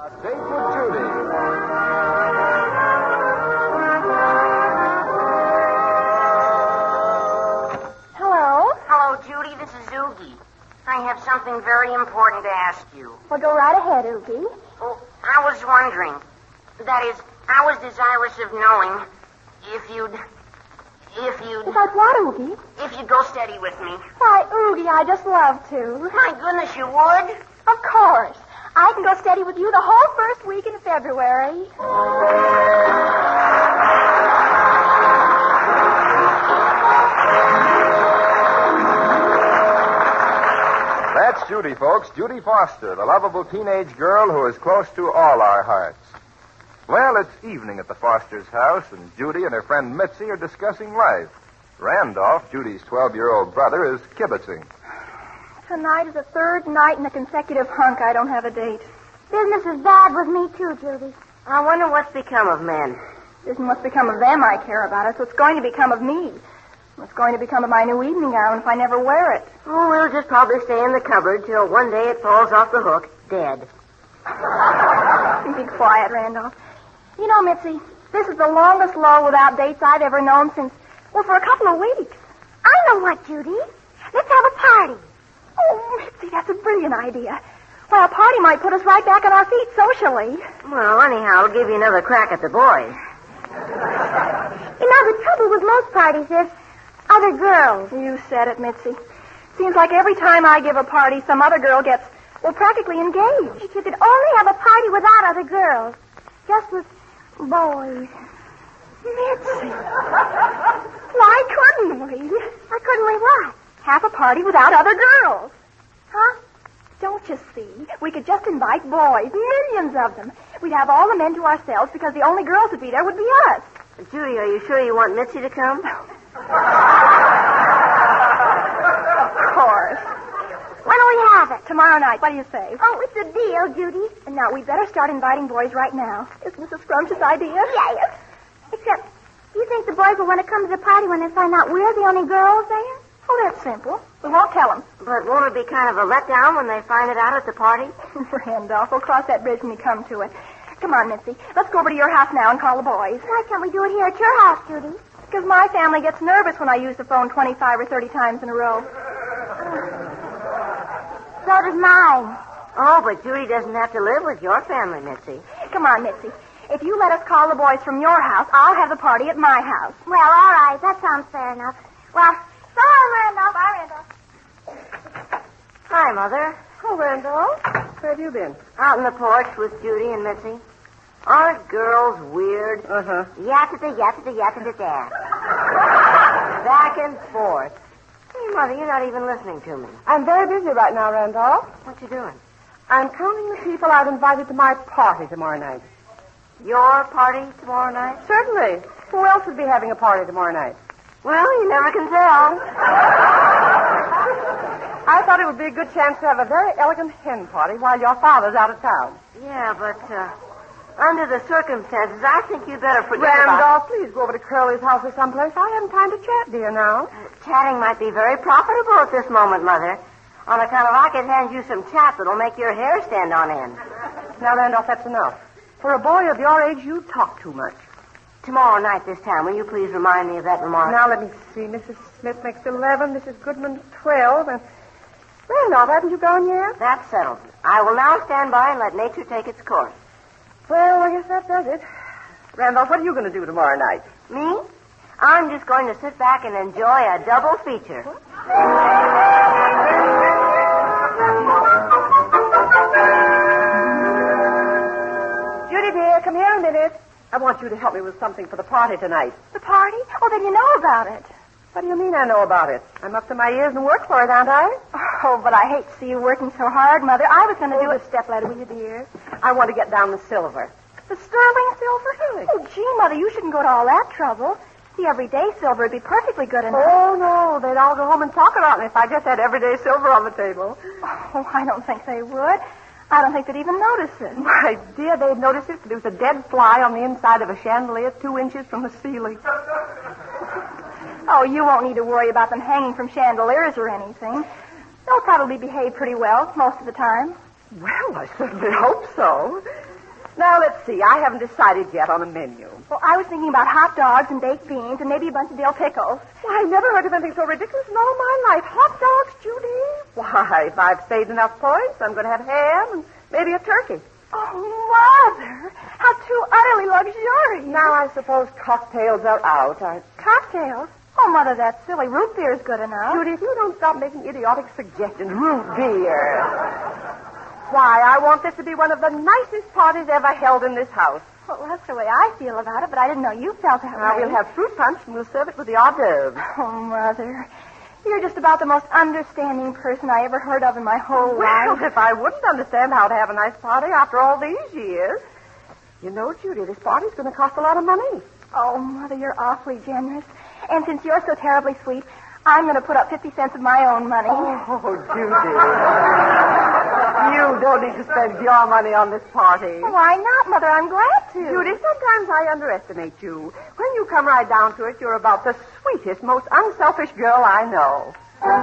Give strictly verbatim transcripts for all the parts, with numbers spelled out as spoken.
A Date with Judy. Hello? Hello, Judy. This is Oogie. I have something very important to ask you. Well, go right ahead, Oogie. Oh, I was wondering. That is, I was desirous of knowing if you'd... If you'd... About what, Oogie? If you'd go steady with me. Why, Oogie, I just love to. My goodness, you would? Of course. I can go steady with you the whole first week in February. That's Judy, folks. Judy Foster, the lovable teenage girl who is close to all our hearts. Well, it's evening at the Foster's house, and Judy and her friend Mitzi are discussing life. Randolph, Judy's twelve-year-old brother, is kibitzing. Tonight is the third night in a consecutive hunk I don't have a date. Business is bad with me, too, Judy. I wonder what's become of men. It isn't what's become of them I care about. It's what's going to become of me. What's going to become of my new evening gown if I never wear it. Oh, it'll just probably stay in the cupboard till one day it falls off the hook, dead. Be quiet, Randolph. You know, Mitzi, this is the longest lull without dates I've ever known since, well, for a couple of weeks. I know what, Judy. Let's have a party. Oh, Mitzi, that's a brilliant idea. Well, a party might put us right back on our feet socially. Well, anyhow, I'll give you another crack at the boys. You know, the trouble with most parties is other girls. You said it, Mitzi. Seems like every time I give a party, some other girl gets, well, practically engaged. If you could only have a party without other girls. Just with boys. Mitzi. Why couldn't we? Why couldn't we what? Have a party without other girls. Huh? Don't you see? We could just invite boys, millions of them. We'd have all the men to ourselves because the only girls would be there would be us. Judy, are you sure you want Mitzi to come? Of course. When do we have it? Tomorrow night. What do you say? Oh, it's a deal, Judy. And now, we'd better start inviting boys right now. Isn't this a scrumptious idea? Yes. Except, do you think the boys will want to come to the party when they find out we're the only girls there? Oh, that's simple. We won't tell them. But won't it be kind of a letdown when they find it out at the party? Randolph, we'll cross that bridge when we come to it. Come on, Mitzi. Let's go over to your house now and call the boys. Why can't we do it here at your house, Judy? Because my family gets nervous when I use the phone twenty-five or thirty times in a row. So does mine. Oh, but Judy doesn't have to live with your family, Mitzi. Come on, Mitzi. If you let us call the boys from your house, I'll have the party at my house. Well, all right. That sounds fair enough. Well, so long, Randolph. Bye, Randolph. Hi, Mother. Oh, Randolph. Where have you been? Out on the porch with Judy and Mitzi. Aren't girls weird? Uh-huh. Yatta-da, yatta-da, yatta-da-da. Back and forth. Hey, Mother, you're not even listening to me. I'm very busy right now, Randolph. What you doing? I'm counting the people I've invited to my party tomorrow night. Your party tomorrow night? Certainly. Who else would be having a party tomorrow night? Well, you never can tell. I thought it would be a good chance to have a very elegant hen party while your father's out of town. Yeah, but uh, under the circumstances, I think you'd better forget Randolph, about... please go over to Curly's house or someplace. I haven't time to chat, dear, now. Uh, chatting might be very profitable at this moment, Mother. On account of I could hand you some chat that'll make your hair stand on end. Now, Randolph, that's enough. For a boy of your age, you talk too much. Tomorrow night this time, will you please remind me of that remark? Now, let me see. Missus Smith makes eleven, Missus Goodman twelve, and... Randolph, haven't you gone yet? That's settled. I will now stand by and let nature take its course. Well, I guess that does it. Randolph, what are you going to do tomorrow night? Me? I'm just going to sit back and enjoy a double feature. Judy, dear, come here a minute. I want you to help me with something for the party tonight. The party? Oh, then you know about it. What do you mean I know about it? I'm up to my ears in work for it, aren't I? Oh, but I hate to see you working so hard, Mother. I was going to do a stepladder with you, dear. I want to get down the silver. The sterling silver? Oh, gee, Mother, you shouldn't go to all that trouble. The everyday silver would be perfectly good enough. Oh, no. They'd all go home and talk about me if I just had everyday silver on the table. Oh, I don't think they would. I don't think they'd even notice it. My dear, they'd notice it if there was a dead fly on the inside of a chandelier two inches from the ceiling. Oh, you won't need to worry about them hanging from chandeliers or anything. They'll probably behave pretty well most of the time. Well, I certainly hope so. Now, let's see. I haven't decided yet on a menu. Well, I was thinking about hot dogs and baked beans and maybe a bunch of dill pickles. Why, I never heard of anything so ridiculous in all my life. Hot dogs, Judy? Why, if I've saved enough points, I'm going to have ham and maybe a turkey. Oh, Mother, how too utterly luxurious. Now, I suppose cocktails are out. I... Cocktails? Oh, Mother, that's silly. Root beer is good enough. Judy, if you don't stop making idiotic suggestions, root beer. Why, I want this to be one of the nicest parties ever held in this house. Well, that's the way I feel about it, but I didn't know you felt that Now, way. we'll have fruit punch and we'll serve it with the hors d'oeuvres. Oh, Mother, you're just about the most understanding person I ever heard of in my whole Well, life. if I wouldn't understand how to have a nice party after all these years. You know, Judy, this party's going to cost a lot of money. Oh, Mother, you're awfully generous. And since you're so terribly sweet, I'm going to put up fifty cents of my own money. Oh, Judy. You don't need to spend your money on this party. Why not, Mother? I'm glad to. Judy, sometimes I underestimate you. When you come right down to it, you're about the sweetest, most unselfish girl I know.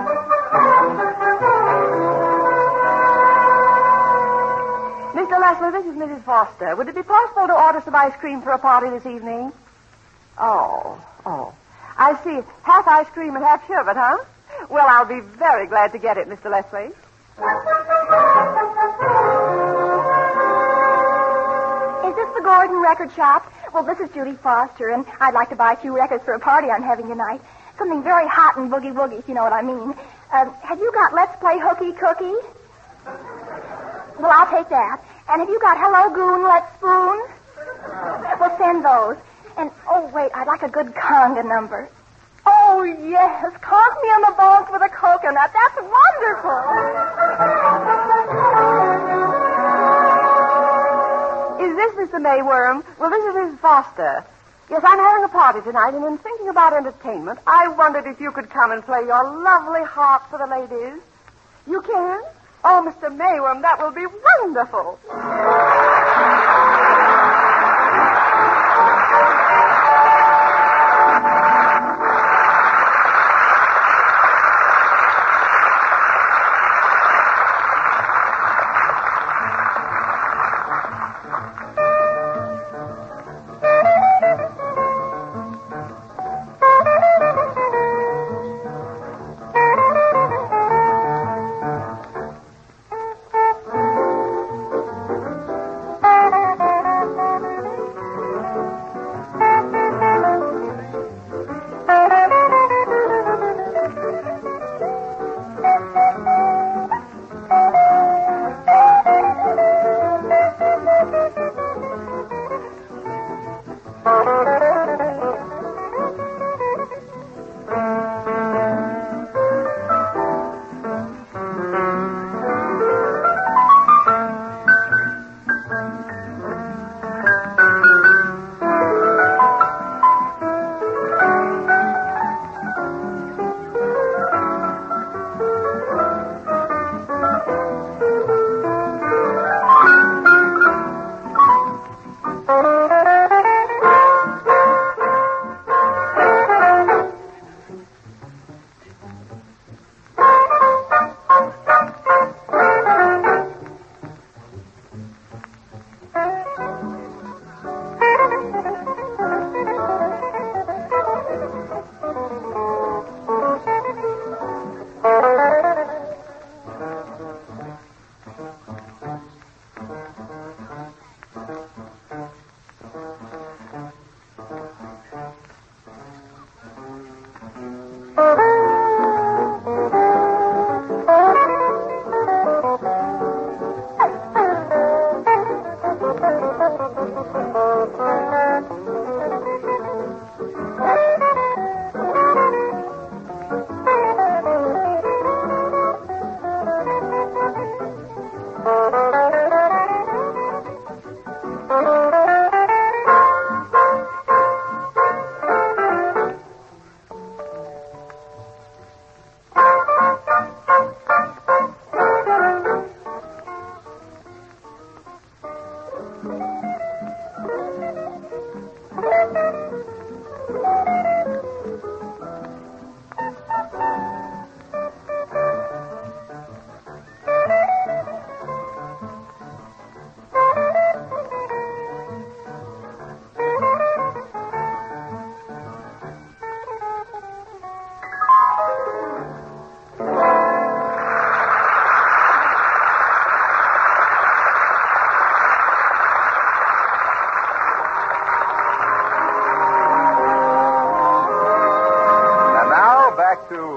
Mister Lessler, this is Missus Foster. Would it be possible to order some ice cream for a party this evening? Oh, oh. I see. Half ice cream and half sherbet, huh? Well, I'll be very glad to get it, Mister Leslie. Is this the Gordon Record Shop? Well, this is Judy Foster, and I'd like to buy a few records for a party I'm having tonight. Something very hot and boogie-woogie, if you know what I mean. Um, have you got Let's Play Hooky Cookie? Well, I'll take that. And have you got Hello Goon, Let's Spoon? Well, send those. And, oh, wait, I'd like a good conga number. Oh, yes, conk me on the bones with a coconut. That's wonderful. Is this Mister Mayworm? Well, this is Missus Foster. Yes, I'm having a party tonight, and in thinking about entertainment, I wondered if you could come and play your lovely harp for the ladies. You can? Oh, Mister Mayworm, that will be wonderful.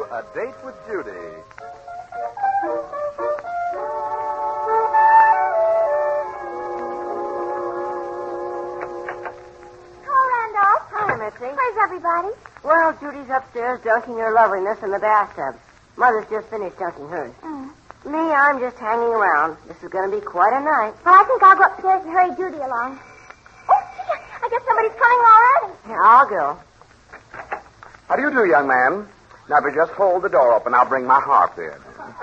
to A Date with Judy. Hi, Mitzi. Where's everybody? Well, Judy's upstairs dunking her loveliness in the bathtub. Mother's just finished dunking hers. Mm. Me, I'm just hanging around. This is going to be quite a night. Well, I think I'll go upstairs and hurry Judy along. Oh, gee, I guess somebody's coming already. Here, I'll go. How do you do, young man? Now, if you just hold the door open, I'll bring my harp in.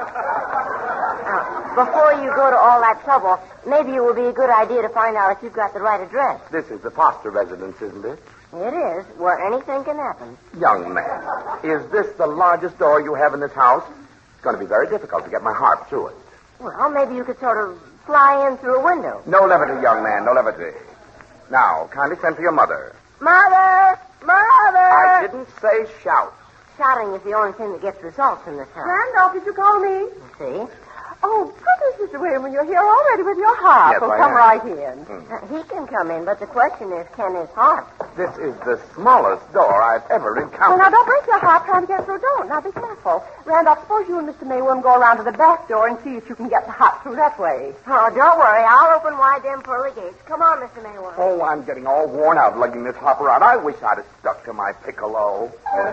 Now, before you go to all that trouble, maybe it would be a good idea to find out if you've got the right address. This is the Foster residence, isn't it? It is, where anything can happen. Young man, is this the largest door you have in this house? It's going to be very difficult to get my harp through it. Well, maybe you could sort of fly in through a window. No levity, young man, no levity. Now, kindly send for your mother. Mother! Mother! I didn't say shout. Shouting is the only thing that gets results in this house. Randolph, did you call me? You see? Oh, goodness, Mister Wayman, you're here already with your harp. Yes, well, I come am. right in. Hmm. Uh, he can come in, but the question is, can his harp? This is the smallest door I've ever Well, encountered. now, don't break your harp trying to get through. Don't. Now, be careful. Randolph, suppose you and Mister Mayworm go around to the back door and see if you can get the harp through that way. Oh, don't worry. I'll open wide them pearly gates. Come on, Mister Mayworm. Oh, I'm getting all worn out lugging this harp around. I wish I'd have stuck to my piccolo.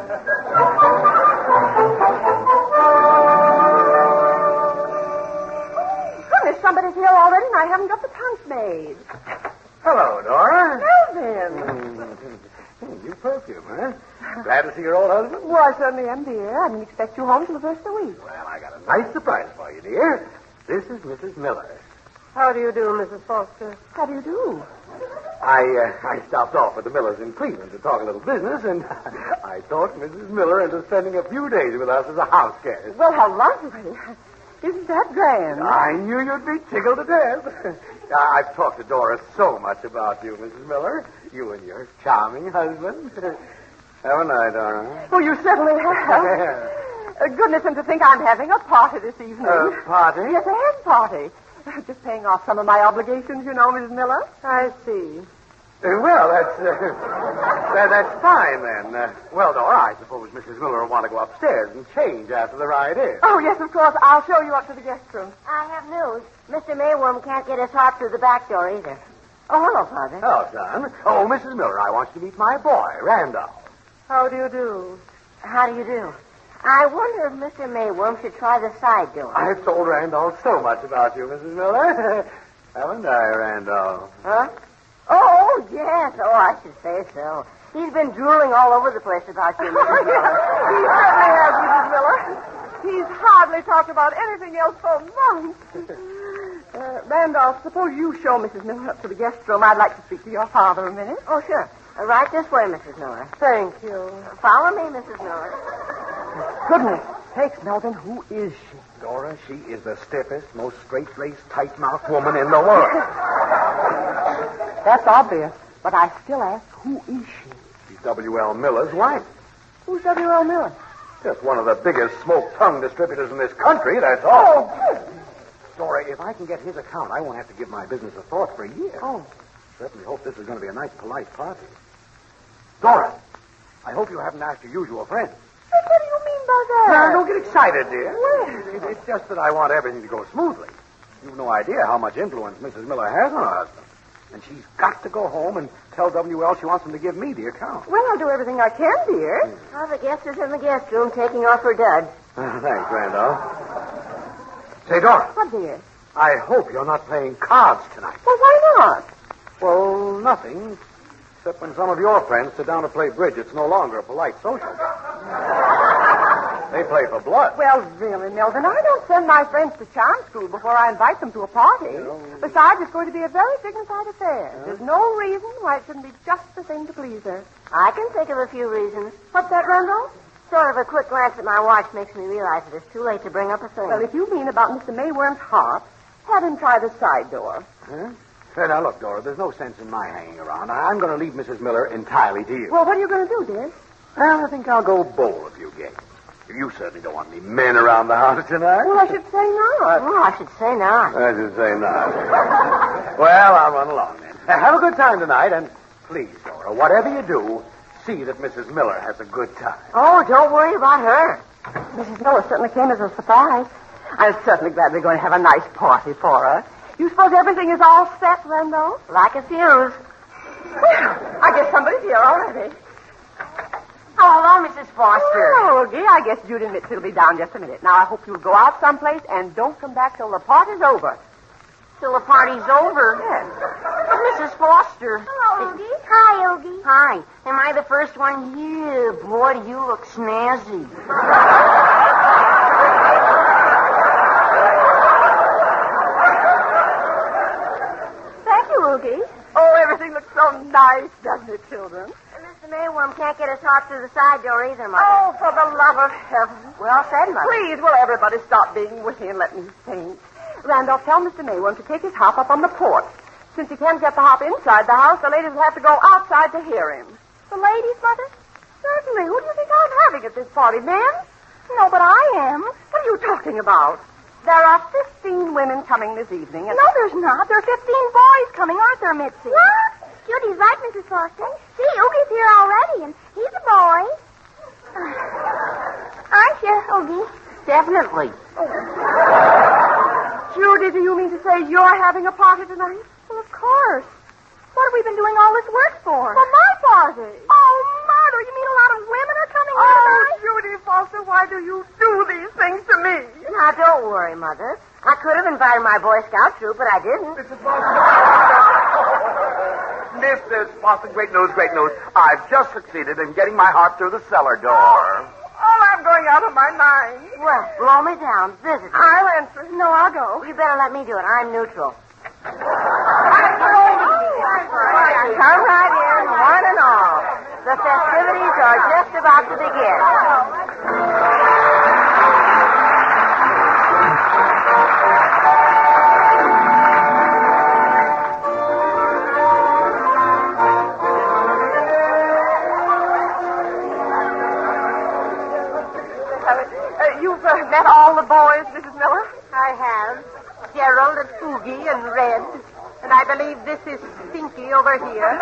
Goodness, somebody's here already, and I haven't got the punch made. Hello, Dora. Well, then. You perfume, huh? Glad to see your old husband? Well, I certainly am, dear. I didn't expect you home till the first of the week. Well, I got a nice surprise for you, dear. This is Missus Miller. How do you do, Missus Foster? How do you do? I uh, I stopped off at the Millers in Cleveland to talk a little business, and I talked Missus Miller into spending a few days with us as a house guest. Well, how lovely. Isn't that grand? I knew you'd be tickled to death. I've talked to Dora so much about you, Missus Miller. You and your charming husband. Haven't I, Dora? Oh, you certainly have. Uh, goodness, and to think I'm having a party this evening. A party? Yes, a hen party. Just paying off some of my obligations, you know, Missus Miller. I see. Uh, well, that's uh, that, that's fine then. Uh, well, Dora, I suppose Missus Miller will want to go upstairs and change after the ride in. Oh, yes, of course. I'll show you up to the guest room. I have news. Mister Mayworm can't get his harp through the back door either. Oh, hello, Father. Oh, son. Oh, Missus Miller, I want you to meet my boy, Randolph. How do you do? How do you do? I wonder if Mister Mayworm should try the side door. I've told Randolph so much about you, Missus Miller. Haven't I, Randolph? Huh? Oh, yes. Oh, I should say so. He's been drooling all over the place about you, Missus Oh, Miller. yes, he certainly has, Missus Miller. He's hardly talked about anything else for months. Uh, Randolph, suppose you show Missus Miller up to the guest room. I'd like to speak to your father a minute. Oh, sure. Uh, right this way, Missus Miller. Thank you. Follow me, Missus Miller. Goodness sakes, Melvin, who is she? Dora, she is the stiffest, most straight-laced, tight-mouthed woman in the world. That's obvious, but I still ask, who is she? She's W L Miller's wife. Who's W L Miller? Just one of the biggest smoke-tongue distributors in this country, that's all. Oh, good. Dora, if I can get his account, I won't have to give my business a thought for a year. Oh. Certainly hope this is going to be a nice, polite party. Dora, I hope you haven't asked your usual friends. What do you mean by that? Now, don't get excited, dear. Well. It- It's just that I want everything to go smoothly. You've no idea how much influence Missus Miller has on her husband. And she's got to go home and tell W L she wants him to give me the account. Well, I'll do everything I can, dear. Oh, the guest is in the guest room taking off her duds. Uh, thanks, Randolph. Say, Dora, What, dear? I hope you're not playing cards tonight. Well, why not? Well, nothing. Except when some of your friends sit down to play bridge, it's no longer a polite social game. They play for blood. Well, really, Melvin, I don't send my friends to charm school before I invite them to a party. Besides, it's going to be a very dignified affair. There's no reason why it shouldn't be just the thing to please her. I can think of a few reasons. What's that, Randolph? Sort of a quick glance at my watch makes me realize that it's too late to bring up a thing. Well, if you mean about Mister Mayworm's harp, have him try the side door. Huh? Hey, now, look, Dora, there's no sense in my hanging around. I'm going to leave Missus Miller entirely to you. Well, what are you going to do, dear? Well, I think I'll go bowl a few games. You certainly don't want any men around the house tonight. Well, I should say not. Oh, I should say not. I should say not. Well, I'll run along then. Have a good time tonight, and please, Dora, whatever you do, see that Missus Miller has a good time. Oh, don't worry about her. Missus Miller certainly came as a surprise. I'm certainly glad we're going to have a nice party for her. You suppose everything is all set, Randolph? Like a fuse. Well, I guess somebody's here already. Oh, hello, Missus Foster. Oh, Ogie, I guess Judy and Mitzi will be down just a minute. Now, I hope you'll go out someplace and don't come back till the party's over. Till the party's over? Yes. Missus Foster. Hello, Ogie. Hi, Ogie. Hi. Am I the first one? Yeah, boy, do you look snazzy. Thank you, Oogie. Oh, everything looks so nice, doesn't it, children? Mister Mayworm can't get us hot through the side door either, Mother. Oh, for the love of heaven. Well said, Mother. Please, will everybody stop being witty and let me think? Randolph, tell Mister Mayworm to take his hop up on the porch. Since he can't get the hop inside the house, the ladies will have to go outside to hear him. The ladies, Mother? Certainly. Who do you think I'm having at this party, men? No, but I am. What are you talking about? There are fifteen women coming this evening, and... No, there's not. There are fifteen boys coming, aren't there, Mitzi? What? Judy's right, Missus Foster. See, Oogie's here already, and he's a boy. Aren't you, Oogie? Definitely. Judy, do you mean to say you're having a party tonight? Well, of course. What have we been doing all this work for? For my party. Oh, Mother, you mean a lot of women are coming here Oh, tonight? Judy Foster, why do you do these things to me? Now, don't worry, Mother. I could have invited my Boy Scout troop, but I didn't. Missus Foster. Missus Foster, great news, great news. I've just succeeded in getting my heart through the cellar door. Oh, I'm going out of my mind. Well, blow me down. Visit me. I'll answer. No, I'll go. You better let me do it. I'm neutral. Come right in, one and all. The festivities are just about to begin. Uh, you've uh, met all the boys, Missus Miller? I have. Gerald and Oogie and Red. And I believe this is Stinky over here.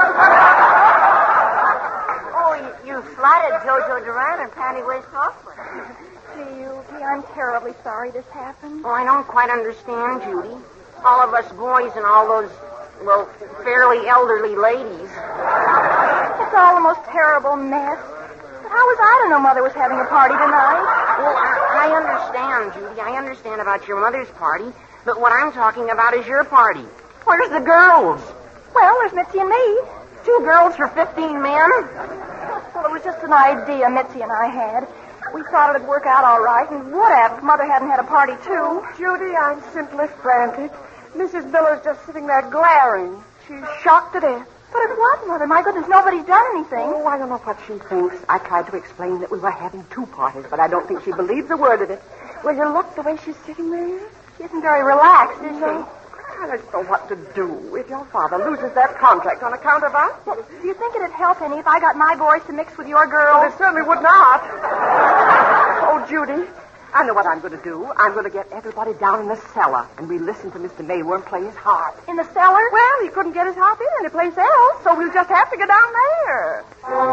Oh, you, you slighted Jojo Duran and Patty Waist Hoffman. Gee, Oogie, I'm terribly sorry this happened. Oh, I don't quite understand, Judy. All of us boys and all those, well, fairly elderly ladies. It's all the most terrible mess. But how was I to know Mother was having a party tonight? Well, I, I understand, Judy. I understand about your mother's party. But what I'm talking about is your party. Where's the girls? Well, there's Mitzi and me. Two girls for fifteen men? Well, it was just an idea Mitzi and I had. We thought it'd work out all right, and would have if Mother hadn't had a party, too. Judy, I'm simply frantic. Missus Miller's just sitting there glaring. She's shocked to death. But it was, Mother. My goodness, nobody's done anything. Oh, I don't know what she thinks. I tried to explain that we were having two parties, but I don't think she believes a word of it. Will you look the way she's sitting there? She isn't very relaxed, is she? I don't know what to do if your father loses that contract on account of us. Well, do you think it'd help any if I got my boys to mix with your Well, girls? it certainly would not. Oh, Judy, I know what I'm going to do. I'm going to get everybody down in the cellar, and we listen to Mister Mayworm play his harp. In the cellar? Well, he couldn't get his harp in any place else, so we'll just have to go down there.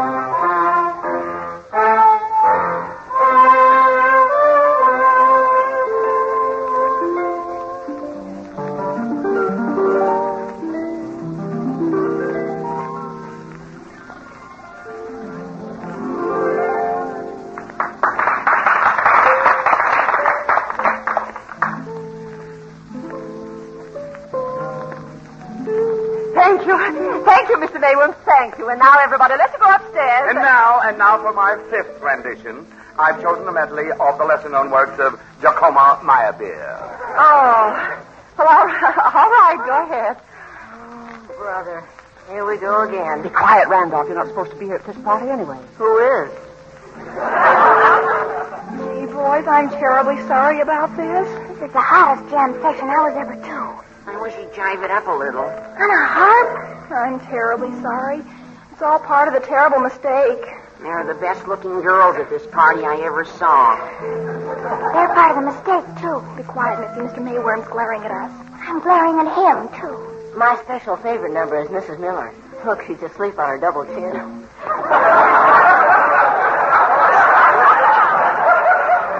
Thank you. Thank you, Mister Mayworm. Thank you. And now, everybody, let's go upstairs. And now, and now for my fifth rendition. I've chosen a medley of the lesser-known works of Giacomo Meyerbeer. Oh. Well, all right. All right, go ahead. Oh, brother. Here we go again. Be quiet, Randolph. You're not supposed to be here at this party anyway. Who is? Gee, boys, I'm terribly sorry about this. This is the hottest jam session I was ever to. I wish you'd jive it up a little. On a harp? I'm terribly sorry. It's all part of the terrible mistake. They're the best-looking girls at this party I ever saw. They're part of the mistake, too. Be quiet, Missy. Mister Mayworm's glaring at us. I'm glaring at him, too. My special favorite number is Missus Miller. Look, she's asleep on her double chin.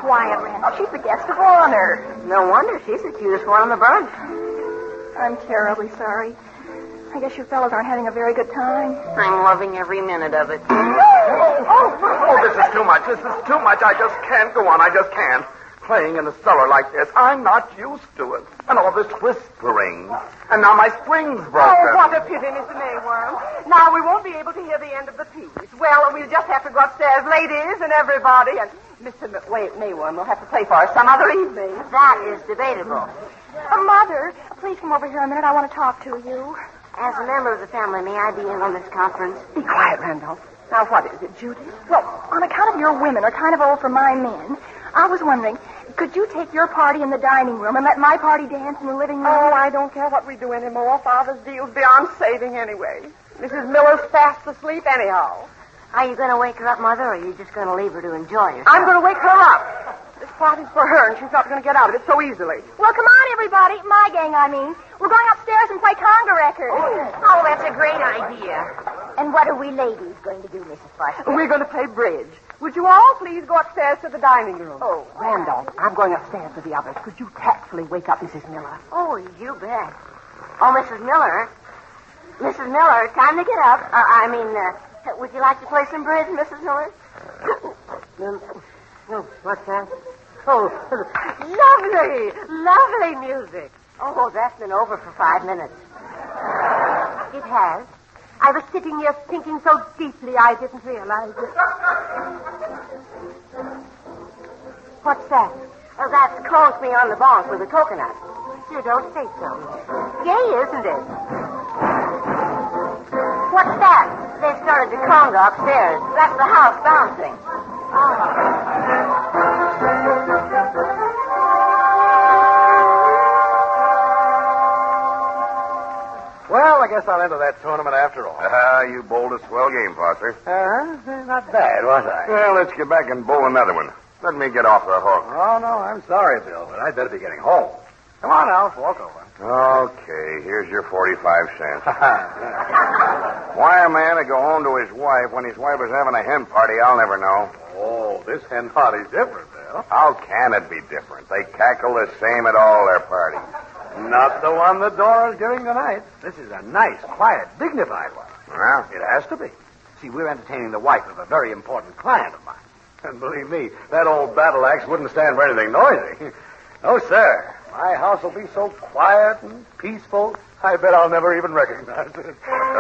quiet, Randall. She's the guest of honor. No wonder. She's the cutest one on the bunch. I'm terribly sorry. I guess you fellas aren't having a very good time. I'm loving every minute of it. Oh, this is too much. This is too much. I just can't go on. I just can't. Playing in the cellar like this. I'm not used to it. And all this whispering. And now my string's broken. Oh, what a pity, Mister Mayworm. Now we won't be able to hear the end of the piece. Well, we'll just have to go upstairs, ladies and everybody, and Mister M- wait, Mayworm will have to play for us some other evening. That is debatable. Uh, Mother, please come over here a minute. I want to talk to you. As a member of the family, may I be in on this conference? Be quiet, Randolph. Now, what is it, Judy? Well, on account of your women are kind of old for my men, I was wondering, could you take your party in the dining room and let my party dance in the living room? Oh, I don't care what we do anymore. Father's deal's beyond saving anyway. Missus Miller's fast asleep anyhow. Are you going to wake her up, Mother, or are you just going to leave her to enjoy herself? I'm going to wake her up. This party's for her, and she's not going to get out of it so easily. Well, come on, everybody. My gang, I mean. We're going upstairs and play conga records. Oh, that's a great idea. And what are we ladies going to do, Missus Foster? We're going to play bridge. Would you all please go upstairs to the dining room? Oh. Randolph, I'm going upstairs with the others. Could you tactfully wake up Missus Miller? Oh, you bet. Oh, Missus Miller. Missus Miller, time to get up. Uh, I mean, uh, would you like to play some bridge, Missus Miller? Um, oh, what's that? Oh, lovely, lovely music. Oh, that's been over for five minutes. It has. I was sitting here thinking so deeply I didn't realize it. What's that? Oh, that's Close Me on the Bonk with a coconut. You don't say so. Gay, isn't it? What's that? They started the conga upstairs. That's the house bouncing. Well, I guess I'll enter that tournament after all. Ah, you bowled a swell game, Foster. Uh-huh. Not bad, was I? Well, let's get back and bowl another one. Let me get off the hook. Oh, no, I'm sorry, Bill, but I'd better be getting home. Come on, Alf, walk over. Okay, here's your forty-five cents. Why a man would go home to his wife when his wife was having a hen party, I'll never know. Oh, this hen party's different, Bill. How can it be different? They cackle the same at all their parties. Not the one that Dora's giving tonight. This is a nice, quiet, dignified one. Well, It has to be. See, we're entertaining the wife of a very important client of mine. And believe me, that old battle axe wouldn't stand for anything noisy. No, sir. My house will be so quiet and peaceful, I bet I'll never even recognize it.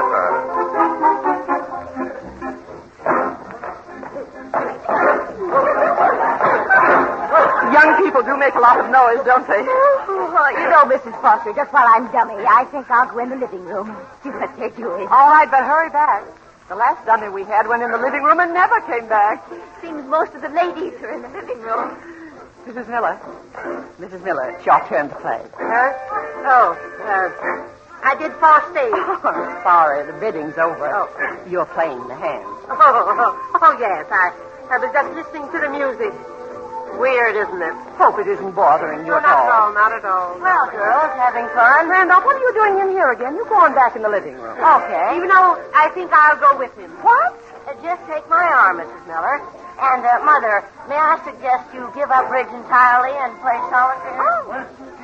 Young people do make a lot of noise, don't they? Oh, you know, Missus Foster, just while I'm dummy, I think I'll go in the living room. See what they're doing. All right, but hurry back. The last dummy we had went in the living room and never came back. Seems most of the ladies are in the living room. Missus Miller. Missus Miller, it's your turn to play. Huh? Oh, uh, I did fall stage. Oh, sorry, the bidding's over. Oh. You're playing the hand. Oh, oh, oh, yes. I, I was just listening to the music. Weird, isn't it? Hope it isn't bothering you No, at not all. at all, not at all. Well, girls, having fun. Randolph, what are you doing in here again? You go on back in the living room. Okay. Even though I think I'll go with him. What? Uh, just take my arm, Missus Miller. And, uh, Mother, may I suggest you give up bridge entirely and play solitaire? Oh.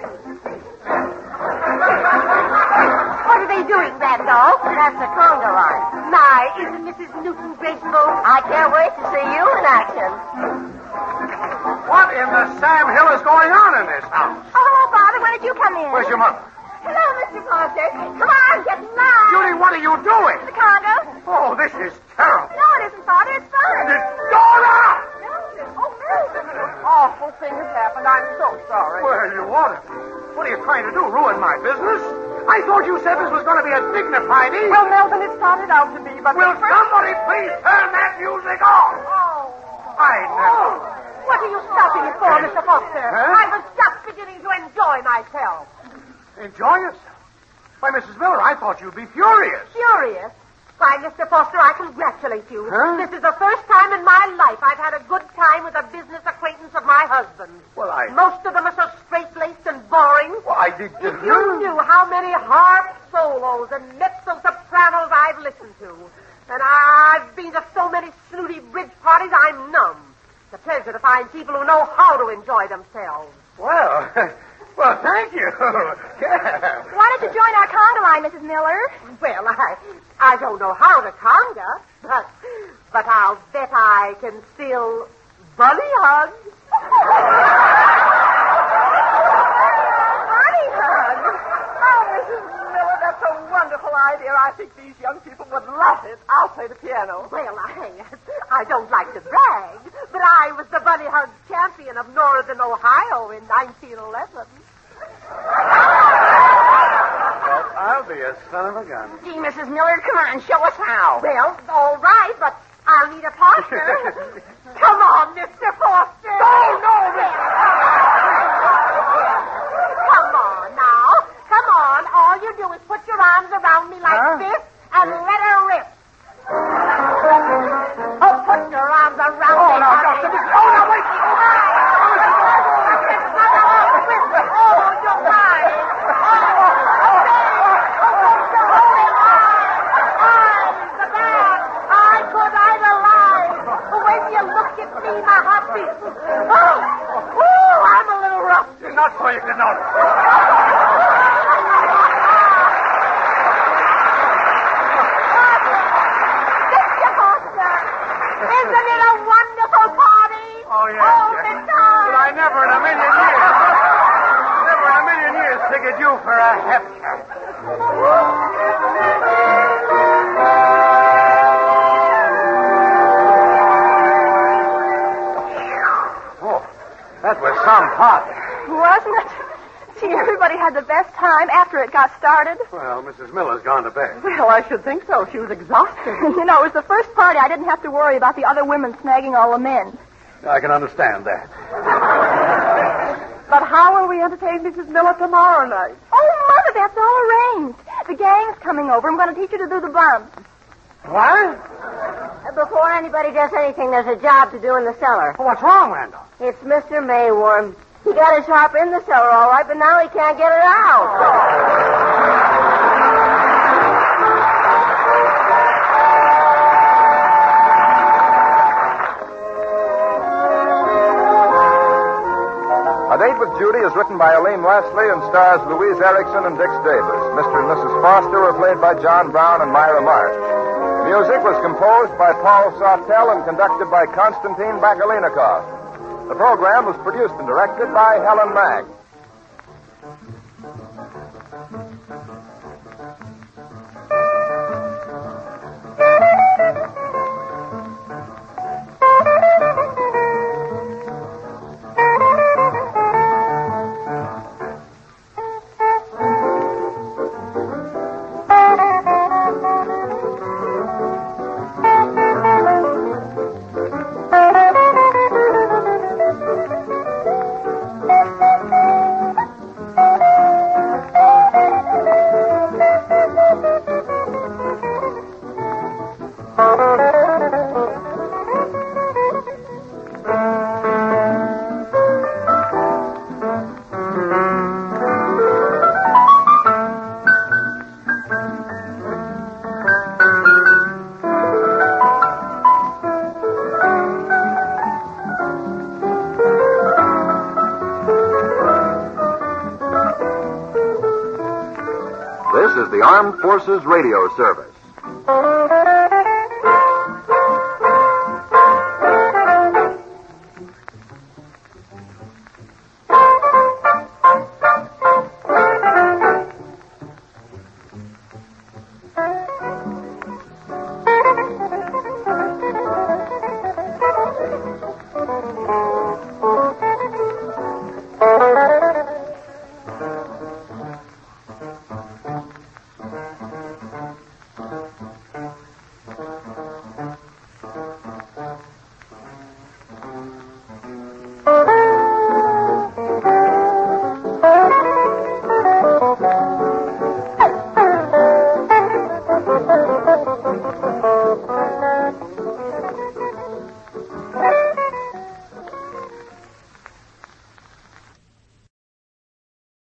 What are they doing, Randolph? That's the conga line. My, isn't Missus Newton graceful? I can't wait to see you in action. What in the Sam Hill is going on in this house? Oh, Father, when did you come in? Where's your mother? Hello, Mister Foster. Come on, get in line. Judy, what are you doing? The conga. Oh, this is terrible. No, it isn't, Father. It's fun. It's Dora! Oh, Awful thing has happened. I'm so sorry. Well, you ought to. What are you trying to do? Ruin my business? I thought you said this was going to be a dignified evening. Well, Melvin, it started out to be, but... Will somebody please turn that music off? Oh. I never. What are you stopping it for, Mister Foster? Huh? I was just beginning to enjoy myself. Enjoy yourself. Why, Missus Miller, I thought you'd be furious. Furious? Why, Mister Foster, I congratulate you. Huh? This is the first time in my life I've had a good time with a business acquaintance of my husband. Well, I... Most of them are so straight-laced and boring. Well, I did... If you knew how many harp solos and mezzo-sopranos I've listened to, and I've been to so many snooty bridge parties, I'm numb. a pleasure to find people who know how to enjoy themselves. Well, well, thank you. Yeah. Why don't you join our conga line, Missus Miller? Well, I, I don't know how to conga, but, but I'll bet I can still bunny hug. Bunny hug? Oh, Missus Miller, that's a wonderful idea. I think these young people would love it. I'll play the piano. Well, I, I don't like to brag, but I was the bunny hug champion of Northern Ohio in nineteen eleven. Well, I'll be a son of a gun. Gee, Missus Miller, come on, show us how. Well, all right, but I'll need a partner. Come on, Mister Foster. No, no, Miss. Come on now. Come on. All you do is put your arms around me like Huh? this and let her rip. Oh, put your arms around Oh, me. now, honey. Doctor, this- oh, now, wait. Oh, you're mine. Oh, the back. I could either lie. When you look at me, my heart beats. Oh, oh, I'm a little rough. You're not so you can not. Mister Foster, isn't it a wonderful party? Oh, yes, All yes. the time. But I never in a million years, never in a million years figured you for a hepcat. Oh, that was some party. Wasn't it? Gee, everybody had the best time after it got started. Well, Missus Miller's gone to bed. Well, I should think so. She was exhausted. You know, it was the first party I didn't have to worry about the other women snagging all the men. I can understand that. But how will we entertain Missus Miller tomorrow night? Oh, Mother, that's all arranged. The gang's coming over. I'm going to teach her to do the bump. What? Before anybody does anything, there's a job to do in the cellar. Oh, what's wrong, Randall? It's Mister Mayworm. He got his harp in the cellar all right, but now he can't get it out. A Date with Judy is written by Elaine Wesley and stars Louise Erickson and Dix Davis. Mister and Missus Foster were played by John Brown and Myra March. Music was composed by Paul Sawtell and conducted by Konstantin Bakalinikov. The program was produced and directed by Helen Magg. This is the Armed Forces Radio Service.